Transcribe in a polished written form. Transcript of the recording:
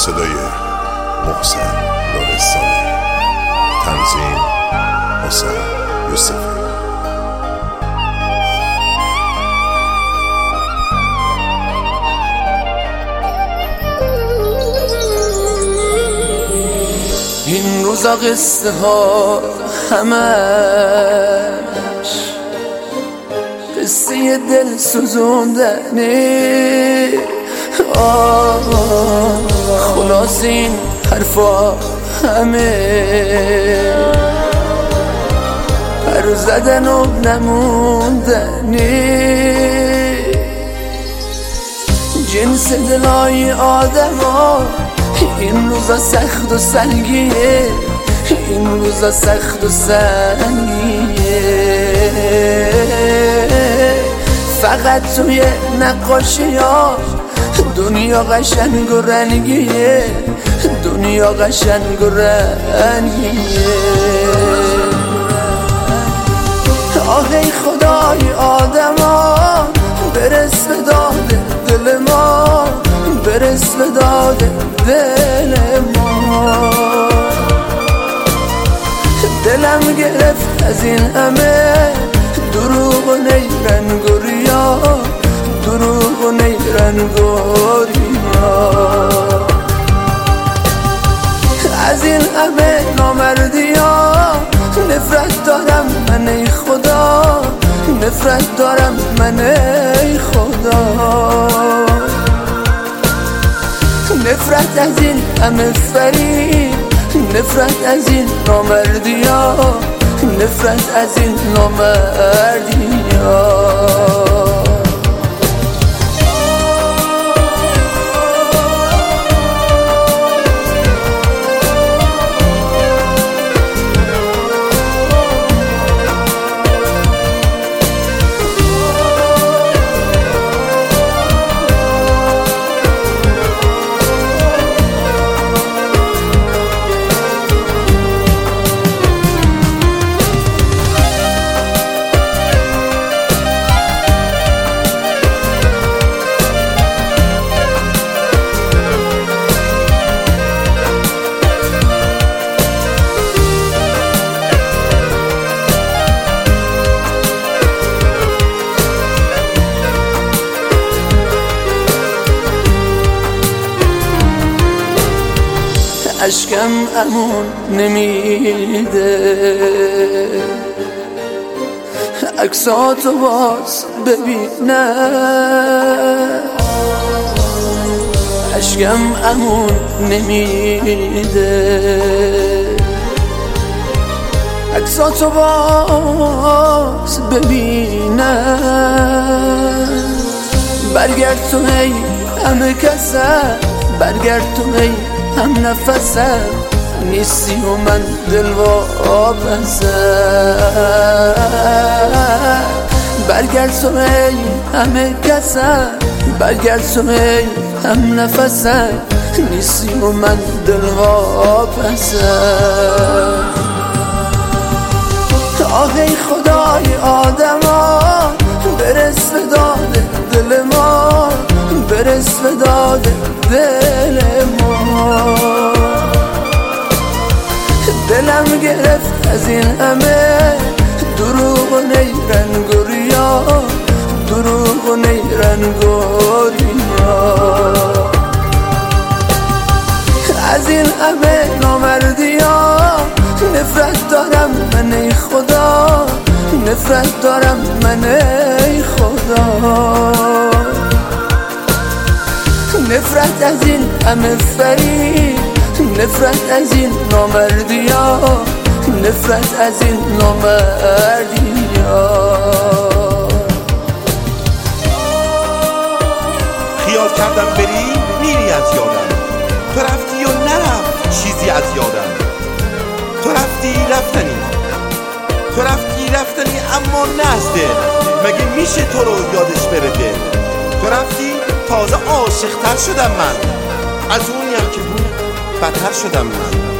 صدای محسن لرستانی، تنظیم حسین یوسفی. این روزا قصه ها همش قصه دل سوزوندنه. خلاص این حرفا همه پر زدن و نموندنه. جنس دلای آدم ها این روزا سخت و سنگیه، این روزا سخت و سنگیه. فقط توی نقاشی ها دنیا قشنگ و رنگیه، دنیا قشنگ و رنگیه. آهی خدای آدم ها برس به داد دل ما، برس به داد دل ما. دلم گرفت از این همه دروغ و نیرنگ و ریا، دروغ و نیرنگ و ریا. از این همه نامردی ها نفرت دارم من ای خدا، نفرت دارم من ای خدا. نفرت از این همه فریب، نفرت از این نامردی ها، نفرت از این نامردی ها. اشکم امون نمیده عکساتو باز ببینم. اشکم امون نمیده عکساتو باز ببینم. برگرد تو ای همه کسم، برگرد تو ای هم نفسم، نیستی و من دل واپسم. برگرد تو ای همه کسم، برگرد تو ای هم نفسم، نیستی و من دل واپسم. آهی خدای آدم ها برس به داد دل ما، برس به داد دل ما. دلم گرفت از این همه دروغ و نیرنگ و ریا، دروغ و نیرنگ و ریا. از این همه نامردی ها نفرت دارم من ای خدا، نفرت دارم من ای خدا. نفرت از این همه فریب، نفرت از این نامردی ها، نفرت از این نامردی ها. خیال کردم بری میری از یادم، تو رفتی و نرفت چیزی از یادم. تو رفتی رفتنی، تو رفتی رفتنی اما نه از دل. مگه میشه تو رو یادش بره دل؟ تو رفتی تازه عاشق‌تر شدم من، از اونیم که بود بدتر شدم من.